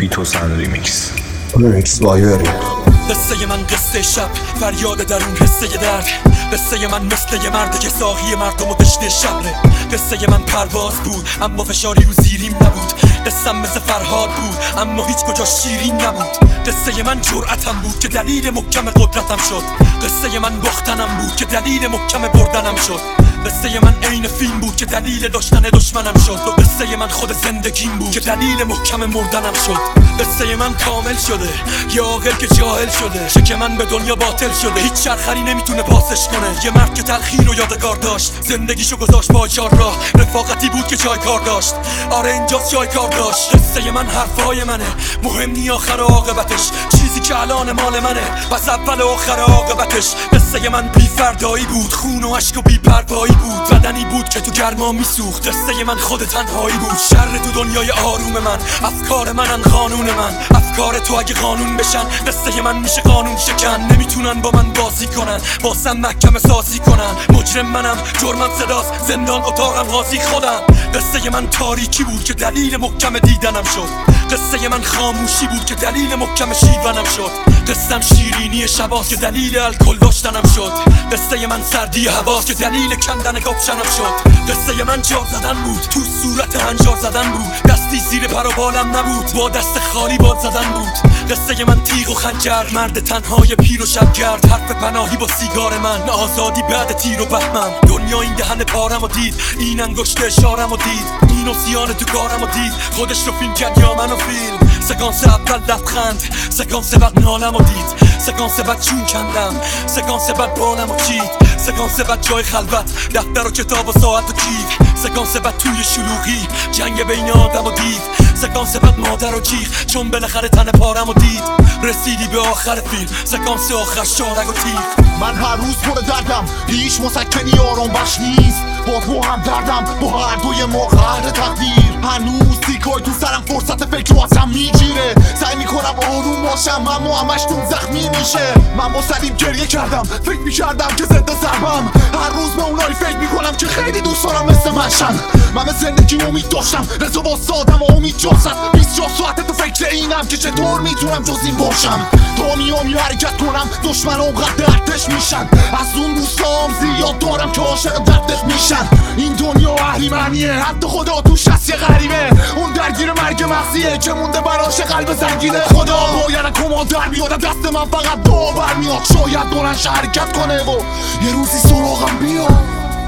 بیتوسن ریمیکس وایوری. قصه من قصه شب، فریاد درون قصه درد. قصه من مثل یه مرد که ساقی مردم و دشت شبره. قصه من پرواز بود اما فشاری رو زیریم نبود. قصه مثل فرهاد بود اما هیچ کجا شیرین نبود. قصه من جرأتم بود که دلیل محکم قدرتم شد. قصه من باختنم بود که دلیل محکم بردنم شد. قصه من عین فیلم بود که دلیل داشتن دشمنم شد. و قصه من خود زندگیم بود که دلیل محکم مردنم شد. قصه من کامل شده، یه عاقل که جاهل شده. شک من به دنیا باطل شده، هیچ شرخری نمیتونه پاسش کنه. یه مرد که تلخی رو یادگار داشت، زندگیشو گذاشت با چار راه. رفاقتی بود که جای کار داشت، آره اینجاست جای کار داشت. قصه من حرفای منه، مهم نی آخر عاقبتش. چیزی که الان مال منه، پس اول و آخر عاقبتش. قصه من بی فردایی بود، خون و عشق و بی پروایی بود. بدنی بود که تو گرما میسوخت. قصه من خود تنهایی بود، شر تو دنیای آروم من. افکار منن قانون من، افکار تو اگه قانون بشن. قصه من میشه قانون شکن، نمیتونن با من بازی کنن، واسم محکمه سازی کنن. مجرم منم، جرمم صداست، زندان اتاقم قاضی خودم. قصه من تاریکی بود که دلیل محکم دیدنم شد. قصه من خاموشی بود که دلیل محکم شیونم شد. قصم شیرینی شباست که دلیل الکل داشتنم شد. قصه من سردی هواست که دلیل کندن کاپشنم شد. قصه من جار زدن بود، تو صورت هنجار زدن بود. دستی زیر پر و بالم نبود، با دست خالی باد زدن بود. قصه من تیغ و خنجر، مرد تنهای پیر و شبگرد. حرف پناهی با سیگار من، آزادی بعد تیر و بهمن. دنیا این دهن پارم و دید، این انگشت اشارم و دید. این اسیان تو کارم و دید، خودش رو فیلم کرد یا منو فیلم. سکانس اول لبخند، سکانس بعد نالم و دید. سکانس بعد چون کندم، سکانس بعد بالم و چید. سکانس بعد جای خلوت، دفتر و کتاب و ساعت و کیف. سکانس بعد توی شلوغی، جنگ بین آدم و دیو. سکانس بعد مادر و جیغ، چون بالاخره تن پارم و دید. رسیدی به آخر فیلم، سکانس آخر شارگ و تیغ. من هر روز پر دردم، هیچ مسکنی آرام بخش نیست. با تو هم دردم، با هر دوی ما قهر تقدیر. هنوز تیکای تو سرم، فرصت فکر رو ازم میگیره. سعی میکنم آروم باشم اما همش تو زخمی میشه. من با سلیم گریه کردم، فکر میکردم که زنده ضربم. هر روز به اونایی فکر میکنم که خیلی دوست دارم مثل منشن. من به زندگی امید داشتم، رضا با سادم و امید جاست. 24 ساعت تو فکر اینم که چطور میتونم جز این باشم. تا میام حرکت کنم، دشمن اونقدر دردش میشن. از اون دوستام زیاد دارم که عاشق دردش میشن. این دنیا اهریمنیه، حتی خدا توش هست یه غریبه. اون درگیر مرگ مغزیه که مونده براش قلب زنگینه. خدا باید کمان در بیاد، دست من فقط دعا برمیاد. شاید دورنش حرکت کنه و یه روزی سراغم بیاد.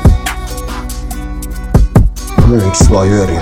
ریمیکس وایوری.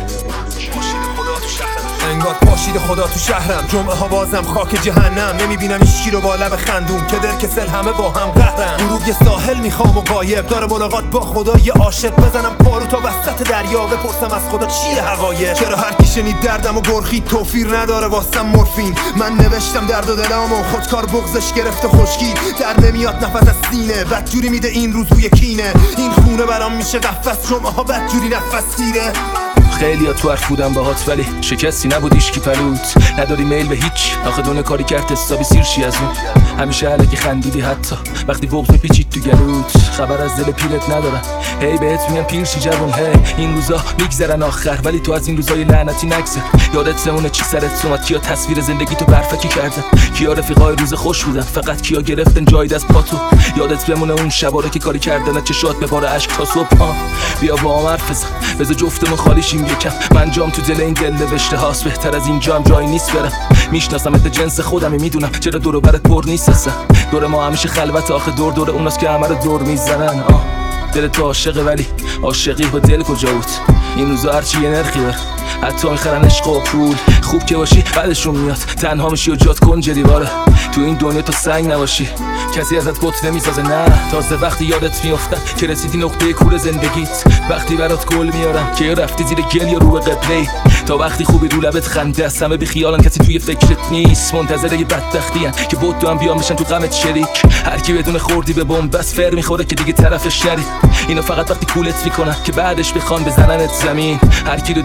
انگار پاشید خدا تو شهرم. جمعه ها بازم خاک جهنم. نمیبینم ایشکی رو با لب خندون، که در کسل همه با هم قهرم. غروب یه ساحل میخوام و قایب، داره ملاقات با خدا یه عاشق. بزنم پارو تا وسط دریا، بپرسم از خدا چیه حقایق. چرا هر کی شنید دردم و گرخید، توفیر نداره واسم مورفین. من نوشتم درد و دلم و خودکار بغزش گرفت و خشکی. در نمیاد نفس از سینه، بدجوری میده این روز روی کینه. این خونه برام میشه قفس، جمعه ها بدجوری نفس گیره. خیلی ها تو حرف بودن باهات ولی شکستی نبود ایشکی پلوت. نداری میل به هیچ، آخه دونه کاری کرد حسابی سیرشی از اون. همیشه علکی خندیدی حتی وقتی بغض میپیچید تو گلوت. خبر از دل پیرت ندارن، هی بهت میگن پیرشی جوون. هی این روزا میگذرن آخر، ولی تو از این روزای لعنتی نگذر. یادت نمونه چی سرت اومد، کیا تصویر زندگی تو برفکی کردن، کیا رفیقای روز خوش بودن، فقط کیا گرفتن جای دست پاتو. یادت بمونه اون شباره که کاری کردن چشات به بار اشک تا صبح. بیا با هم حرف بزن، بذار جفتمون خالی شیم یکم. من جام تو دل این دل نوشته هاست، بهتر از این جام جای نیست برم. میشناسمت جنس خودمی، میدونم چرا دور و برت پر نیست اصلا. دور ما همیشه خلوت، آخه دور اوناست که همه رو دور میزنن. دل تو عاشقه ولی عاشقی با دل کجا بود؟ این روزا هرچی یه نرخی داره، حتی میخرن عشق و پول. خوب که باشی بعدشون میاد، تنها میشی و جات کن جدیواره. تو این دنیا تو سنگ نباشی، کسی ازت بت نمیسازه. نه تازه وقتی یادت میافتن که رسیدی نقطه کور زندگیت. وقتی برات گل میارم که رفتی زیر گل یا رو قبله. تا وقتی خوبی رو لبت خنده است، همه بی خیالن کسی توی فکرت نیست. منتظر یه بدبختیان که بود تو هم بیان بشن تو غمت شریک. هر کی بدون خوردی به بمب بس فر میخوره که دیگه طرفش نری. اینو فقط وقتی کولت میکنن که بعدش بخوان بزننت زمین. هر کی رو دیدی بود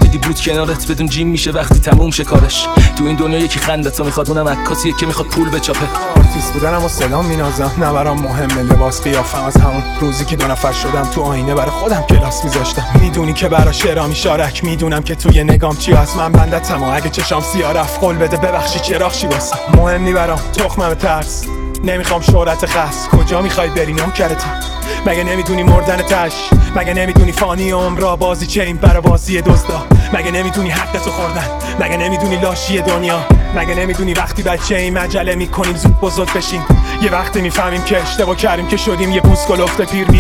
کنارت بدون جیم میشه وقتی تموم شه کارش. تو این دنیا یکی خندتا میخواد، اونم عکاسیه که میخواد پول بچاپه. آرتیست بودنم و صدام مینازم، نه برام مهمه لباس قیافم. از همون روزی که 2 نفر شدم تو آینه برای خودم کلاس میذاشتم. میدونی که برا شعرام شارک، میدونم که توی نگام چی هست. من بندتم و اگه چشام سیاه رفت قول بده ببخشی چراغ چی واسم. مهم نی برام تخمم ترس، نمیخوام شهرت خاص. کجا میخوای بری نوکرتم؟ مگه نمیدونی مردن تش؟ مگه نمیدونی فانی عمرا بازی چه این برا بازی دزدا؟ مگه نمیدونی حقتو خوردن؟ مگه نمیدونی لاشی دنیا؟ مگه نمیدونی وقتی بچه این مجله میکنیم زود بزرگ بشیم؟ یه وقتی میفهمیم که اشتباه کردیم که شدیم یه پوست گلفته پیر.